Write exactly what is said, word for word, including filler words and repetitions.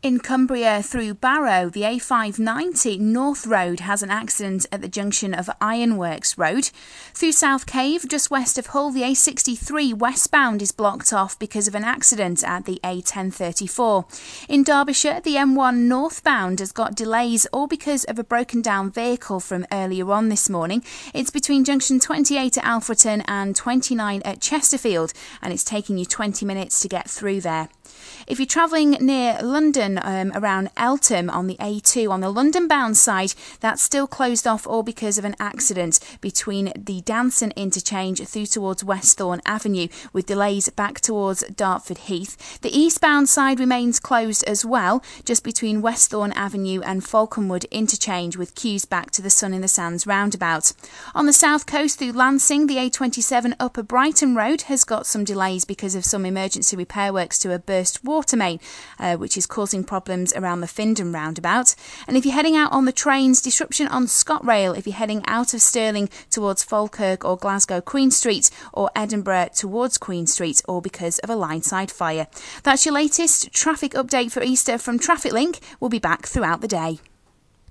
In Cumbria through Barrow, the A five ninety North Road has an accident at the junction of Ironworks Road. Through South Cave, just west of Hull, the A sixty-three westbound is blocked off because of an accident at the A ten thirty-four. In Derbyshire, the M one northbound has got delays, all because of a broken down vehicle from earlier on this morning. It's between junction twenty-eight at Alfreton and twenty-nine at Chesterfield, and it's taking you twenty minutes to get through there. If you're travelling near London, um, around Eltham on the A two, on the London-bound side, that's still closed off, all because of an accident between the Danson interchange through towards Westthorne Avenue, with delays back towards Dartford Heath. The eastbound side remains closed as well, just between Westthorne Avenue and Falconwood interchange, with queues back to the Sun in the Sands roundabout. On the south coast through Lancing, the A twenty-seven Upper Brighton Road has got some delays because of some emergency repair works to a burst water main, uh, which is causing problems around the Findon roundabout. And if you're heading out on the trains, disruption on ScotRail if you're heading out of Stirling towards Falkirk or Glasgow Queen Street, or Edinburgh towards Queen Street, all because of a line-side fire. That's your latest traffic update for Easter from TrafficLink. We'll be back throughout the day.